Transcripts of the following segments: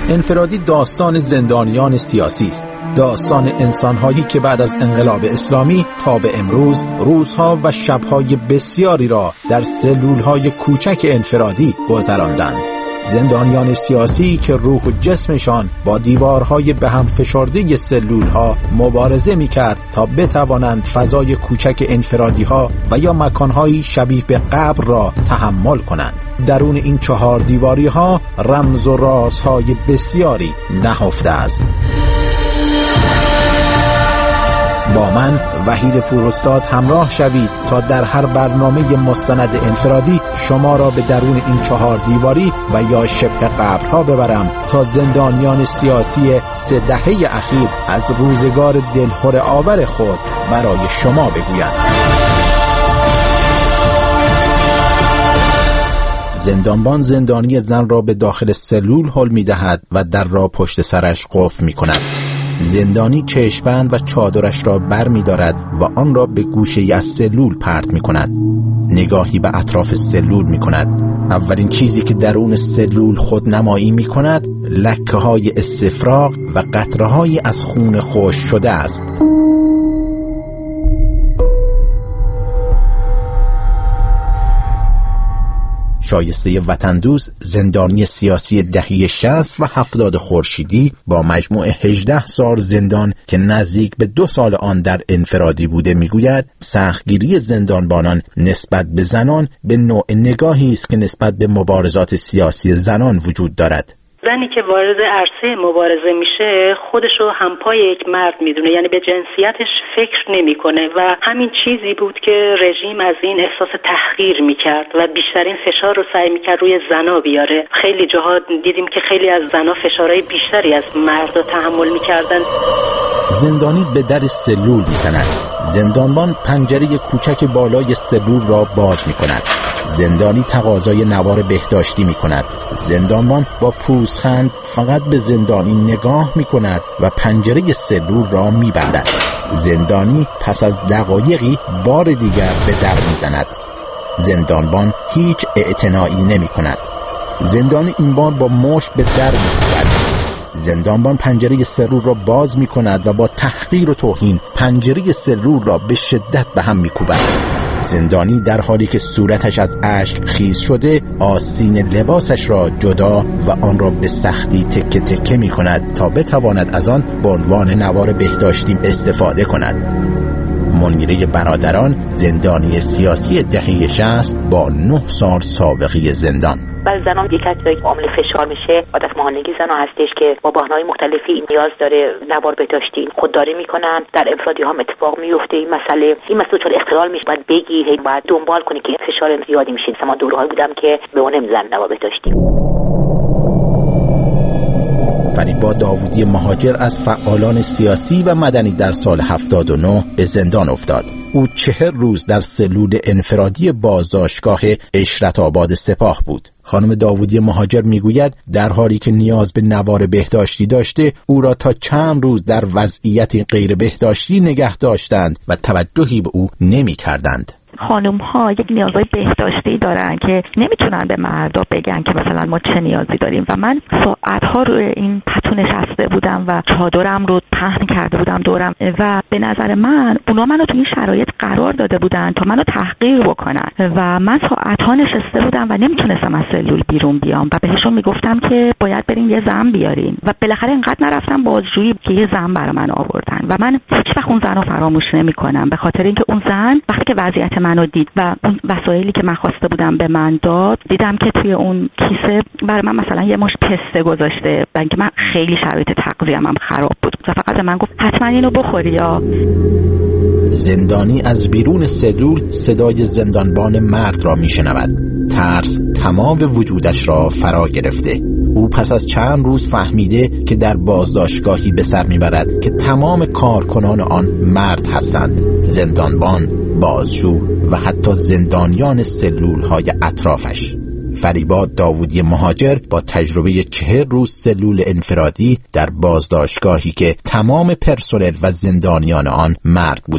انفرادی داستان زندانیان سیاسی است، داستان انسان‌هایی که بعد از انقلاب اسلامی تا به امروز روزها و شب‌های بسیاری را در سلول‌های کوچک انفرادی گذراندند. زندانیان سیاسی که روح و جسمشان با دیوارهای به هم فشرده سلول‌ها مبارزه می‌کرد تا بتوانند فضای کوچک انفرادی‌ها و یا مکان‌های شبیه به قبر را تحمل کنند. درون این 4 دیواری‌ها رمز و رازهای بسیاری نهفته است. با من وحید پوراستاد همراه شوید تا در هر برنامه مستند انفرادی شما را به درون این 4 دیواری و یا شبه قبرها ببرم تا زندانیان سیاسی 3 دهه اخیر از روزگار دلهره آور خود برای شما بگویند. زندانبان زندانی زن را به داخل سلول هل می‌دهد و در را پشت سرش قفل می‌کند. زندانی چشم‌بند و چادرش را بر می دارد و آن را به گوشه‌ای از سلول پرت می کند. نگاهی به اطراف سلول می کند. اولین چیزی که درون سلول خود نمایی می کند لکه‌های استفراغ و قطره‌هایی از خون خشک شده است. شایسته وطن دوست زندانی سیاسی دهه 60 و 70 خورشیدی با مجموع 18 سال زندان که نزدیک به 2 سال آن در انفرادی بوده میگوید سختگیری زندانبانان نسبت به زنان به نوع نگاهی است که نسبت به مبارزات سیاسی زنان وجود دارد. زنی که وارد عرصه مبارزه میشه خودشو همپای یک مرد میدونه، یعنی به جنسیتش فکر نمیکنه و همین چیزی بود که رژیم از این احساس تحقیر میکرد و بیشترین فشار رو سعی میکرد روی زنا بیاره. خیلی جاها دیدیم که خیلی از زنا فشارهای بیشتری از مردا تحمل میکردن. زندانی به در سلول میزند. زندانبان پنجره کوچک بالای سلول را باز میکند. زندانی تقاضای نوار بهداشتی میکند. زندانبان با پوزخند فقط به زندانی نگاه میکند و پنجره سلول را میبندد. زندانی پس از دقایقی بار دیگر به در میزند. زندانبان هیچ اعتنایی نمیکند. زندانی این بار با مشت به در میکوبد. زندانبان پنجره سلول را باز میکند و با تحقیر و توهین پنجره سلول را به شدت به هم میکوبد. زندانی در حالی که صورتش از اشک خیس شده آستین لباسش را جدا و آن را به سختی تکه تکه می کند تا بتواند از آن به عنوان نوار بهداشتی استفاده کند. منیره برادران زندانی سیاسی دهه 60 با 9 سال سابقه زندان. بعضی زنان یک کسی عامل فشار میشه، عادت مهانگی زنا هستش که با بحانه‌های مختلفی نیاز داره نوار بهداشتی خودداری میکنن. در انفرادی هم اتفاق میفته این مسئله چون اختلال میشه، باید بگی باید دنبال کنی که فشار زیادی میشه. من دورهایی بودم که به اون نمیزنن نوار بهداشتی. فریبا داوودی مهاجر از فعالان سیاسی و مدنی در سال 79 به زندان افتاد. او 40 روز در سلول انفرادی بازداشتگاه عشرت آباد سپاه بود. خانم داوودی مهاجر میگوید در حالی که نیاز به نوار بهداشتی داشته او را تا چند روز در وضعیت غیر بهداشتی نگه داشتند و توجهی به او نمی کردند. خانم ها یک نیازهای بهداشتی دارن که نمیتونن به مردا بگن که مثلا ما چه نیازی داریم و من ساعتها روی این پتو نشسته بودم و چادرم رو پهن کرده بودم دورم و به نظر من اونا منو تو این شرایط قرار داده بودن تا منو تحقیر بکنن و من ساعتها نشسته بودم و نمیتونستم از سلول بیرون بیام و بهشون میگفتم که باید برین یه زن بیارین و بالاخره اینقدر نرفتم بازجویی که یه زن برای من آوردن و من هیچ وقت اون زن رو فراموش نمیکنم، به خاطر اینکه اون زن وقتی که وضعیت منو دید و اون وسایلی که من خواسته بودم به من داد، دیدم که توی اون کیسه برای من مثلا یه مشت پسته گذاشته و اینکه من خیلی شرایط تغذیه‌ام خراب بود و فقط به من گفت حتما اینو بخوری. یا زندانی از بیرون سلول صدای زندانبان مرد را میشنود. ترس تمام وجودش را فرا گرفته. او پس از چند روز فهمیده که در بازداشتگاهی به سر میبرد که تمام کارکنان آن مرد هستند. زندانبان، بازجو و حتی زندانیان سلول‌های اطرافش. فریبا داوودی مهاجر با تجربه 40 روز سلول انفرادی در بازداشتگاهی که تمام پرسنل و زندانیان آن مرد بودند.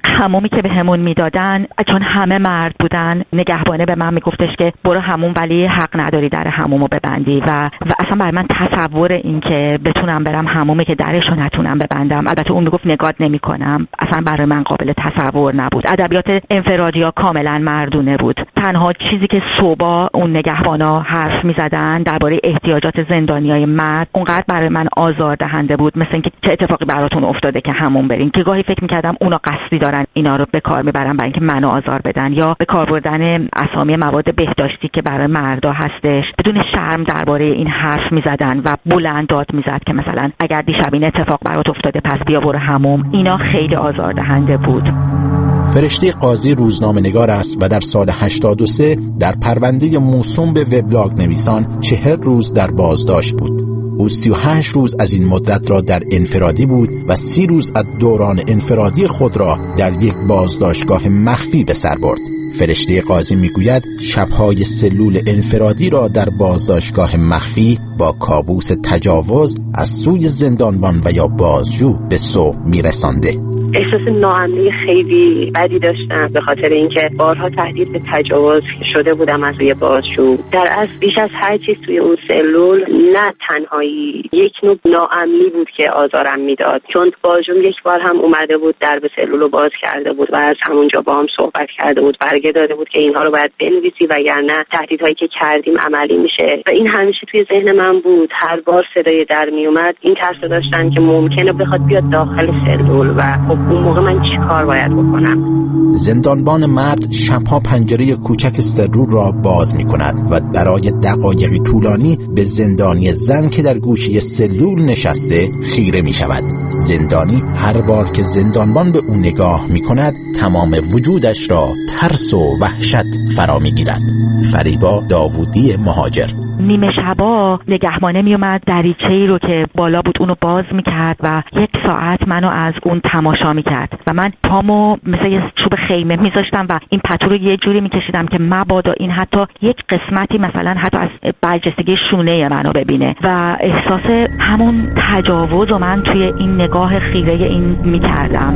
حمومی که بهمون میدادن چون همه مرد بودن، نگهبانه به من میگفتش که برو حموم ولی حق نداری در حمومو ببندی و اصلا برای من تصور این که بتونم برم حمومی که درشو نتونم ببندم، البته اون میگفت نگات نمیکنم، اصلا برای من قابل تصور نبود. ادبیات انفرادی‌ها کاملا مردونه بود. تنها چیزی که صبح اون نگهبانا حرف میزدن درباره احتیاجات زندانیای مرد اونقدر برای من آزاردهنده بود، مثل اینکه چه اتفاقی براتون افتاده که همون برین، که گاهی فکر میکردم اونا قصدی دارن اینا رو به کار میبرن برای اینکه منو آزار بدن، یا به کار بردن اسامی مواد بهداشتی که برای مردا هستش بدون شرم درباره این حرف میزدن و بلند داد میزد که مثلا اگر دیشب این اتفاق برات افتاده پس بیا برو حموم. اینا خیلی آزاردهنده بود. فرشته قاضی روزنامه‌نگار است و در سال 83 در پرونده موسوم به وبلاگ نویسان 40 روز در بازداشت بود. او 38 روز از این مدت را در انفرادی بود و 30 روز از دوران انفرادی خود را در یک بازداشتگاه مخفی به سر برد. فرشته قاضی میگوید شب‌های سلول انفرادی را در بازداشتگاه مخفی با کابوس تجاوز از سوی زندانبان و یا بازجو به صبح میرسانده. احساس ناامنی خیلی بدی داشتم به خاطر اینکه بارها تهدید به تجاوز شده بودم از روی بازجو. در اصل بیش از هر چیز توی اون سلول نه تنهایی یک نوع ناامنی بود که آزارم میداد، چون بازجو یک بار هم اومده بود درب سلول رو باز کرده بود و از همونجا با هم صحبت کرده بود، برگه داده بود که اینها رو باید بنویسی وگرنه تهدیدهایی که کردیم عملی میشه. و این همیشه توی ذهن من بود. هر بار صدای در میومد این ترس داشتم که ممکنه بخواد بیاد داخل سلول و اون موقع من چی کار باید بکنم. زندانبان مرد شبها پنجره کوچک سلول را باز می کند و برای دقایقی طولانی به زندانی زن که در گوشه سلول نشسته خیره می شود. زندانی هر بار که زندانبان به او نگاه می کند تمام وجودش را ترس و وحشت فرا می گیرد. فریبا داوودی مهاجر. نیمه شبا نگهبانه می اومد دریچه‌ای رو که بالا بود اونو باز میکرد و 1 ساعت منو از اون تماشا میکرد و من پامو مثل یه چوب خیمه میذاشتم و این پتو رو یه جوری میکشیدم که مبادا این حتی یک قسمتی مثلا حتی از برجستگی شونه منو ببینه و احساس همون تجاوز و من توی این نگاه خیره این میکردم.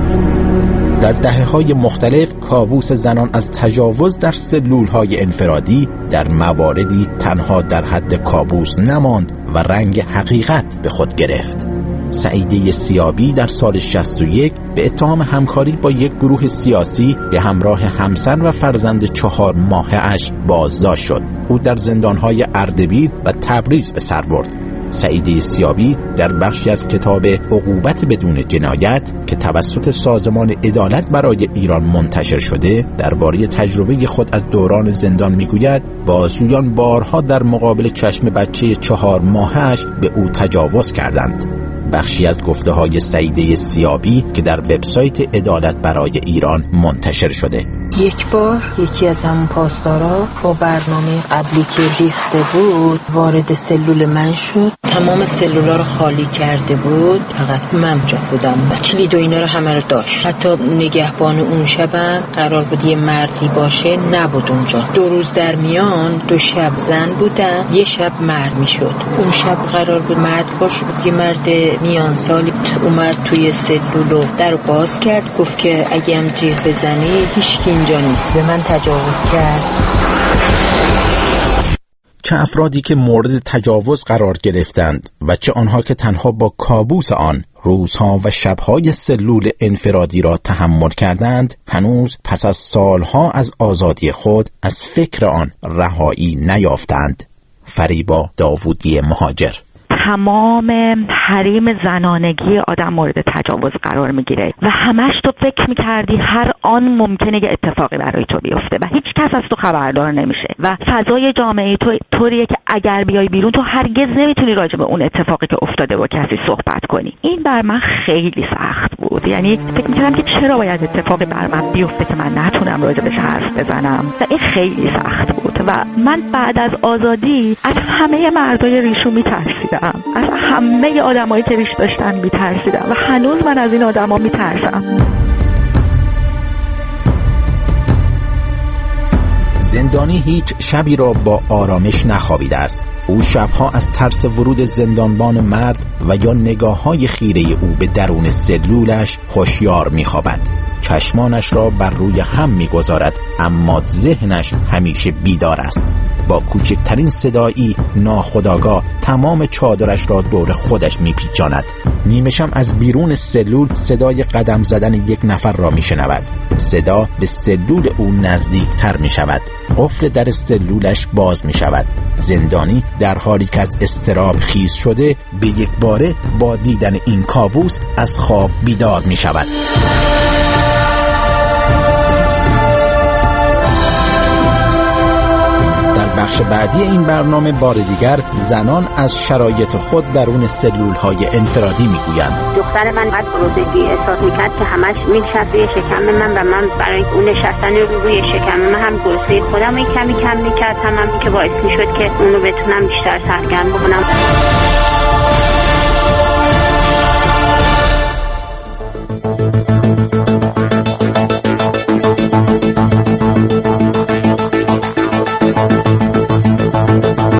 در دهه‌های مختلف کابوس زنان از تجاوز در سلول‌های انفرادی در مواردی تنها در حد کابوس نماند و رنگ حقیقت به خود گرفت. سعیده سیابی در سال 61 به اتهام همکاری با یک گروه سیاسی به همراه همسر و فرزند 4 ماهه‌اش بازداشت شد. او در زندان‌های اردبیل و تبریز به سر برد. سعیده سیابی در بخشی از کتاب عقوبت بدون جنایت که توسط سازمان عدالت برای ایران منتشر شده درباره تجربه خود از دوران زندان میگوید بازجویان بارها در مقابل چشم بچه 4 ماهه‌اش به او تجاوز کردند. بخشی از گفته‌های سعیده سیابی که در وبسایت عدالت برای ایران منتشر شده. یک بار یکی از همون پاسدارا با برنامه قبلی که ریخته بود وارد سلول من شد، تمام سلولا رو خالی کرده بود، فقط من جا بودم. کلید و اینا رو همه رو داشت. حتی نگهبان اون شبم قرار بود یه مردی باشه، نبود اونجا. 2 روز در میان 2 شب زن بودن، یه شب مرد میشد. اون شب قرار بود مرد باشه، یه مرد میان سالی اومد توی سلول رو در باز کرد، گفت که اگه هم جیغ بزنی هیچ اینجا نیست. به من تجاوز کرد. چه افرادی که مورد تجاوز قرار گرفتند و چه آنها که تنها با کابوس آن روزها و شبهای سلول انفرادی را تحمل کردند هنوز پس از سالها از آزادی خود از فکر آن رهایی نیافتند. فریبا داوودی مهاجر. تمام حریم زنانگی آدم مورد تجاوز قرار میگیره و همش تو فکر میکردی هر آن ممکنه یه اتفاقی برای تو بیفته و هیچ کس از تو خبردار نمیشه و فضای جامعه تو طوریه که اگر بیای بیرون تو هرگز نمیتونی راجع به اون اتفاقی که افتاده با کسی صحبت کنی. این بر من خیلی سخت بود. یعنی فکر میکردم که چرا باید اتفاقی بر من بیفته که من نتونم راجع بهش حرف بزنم و این خیلی سخت بود و من بعد از آزادی از همه مردای ریشو میترسیدم، از همه آدمایی که ریش داشتن میترسیدم و هنوز من از این آدما میترسم. زندانی هیچ شبی را با آرامش نخوابیده است. او شبها از ترس ورود زندانبان مرد و یا نگاه‌های خیره او به درون سلولش هوشیار می‌خوابد. چشمانش را بر روی هم می‌گذارد، اما ذهنش همیشه بیدار است. با کوچکترین صدایی ناخودآگاه تمام چادرش را دور خودش میپیچاند. نیمشم از بیرون سلول صدای قدم زدن یک نفر را میشنود. صدا به سلول او نزدیک تر می شود. قفل در سلولش باز می شود. زندانی در حالی که از اضطراب خیز شده به یک باره با دیدن این کابوس از خواب بیدار می شود. بخش بعدی این برنامه بار دیگر زنان از شرایط خود درون سلول‌های انفرادی میگویند. دختر من بعد گرسنگی احساس میکرد که همش می‌نشست روی شکم من و من برای اون نشستن روی شکم من هم گرسنگی خودم کمی کم میکرد، هم که باعث میشد که اونو بتونم بیشتر سرگرم بکنم.